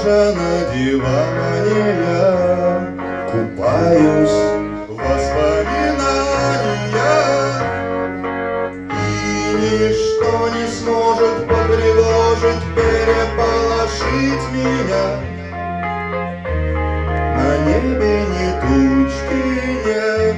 лежа на диване, я купаюсь в воспоминаниях, и ничто не сможет потревожить, переполошить меня. На небе ни тучки нет,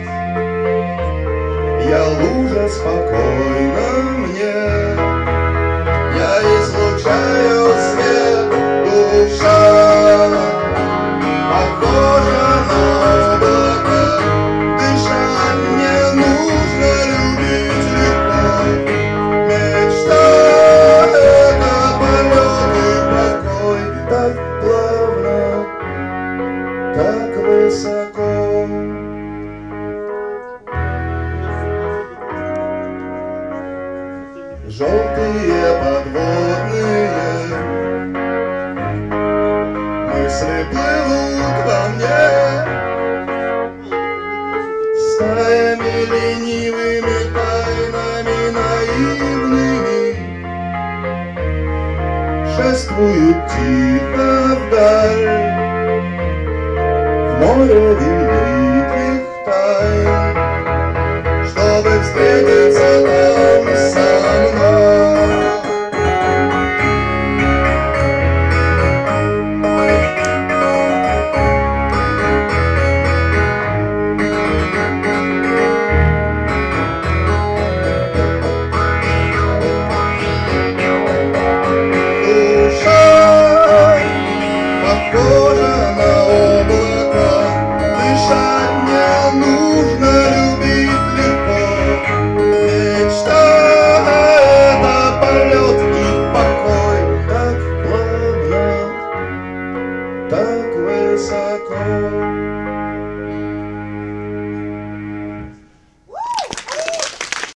я лужа спокойна мне. Я излучаю свет, душа похожа на облако. Дышать не нужно, любить легко. Мечта — это полет и покой. Так плавно, так высоко. Желтые подводные мысли плывут во мне, стаями ленивыми, тайнами наивными, шествуют тихо вдаль, в море великих тайн, чтобы встретиться там со мной. Душа похожа на облака, дышать не нужно, любить легко. Мечта — это полет и покой. Так плавно, так высоко.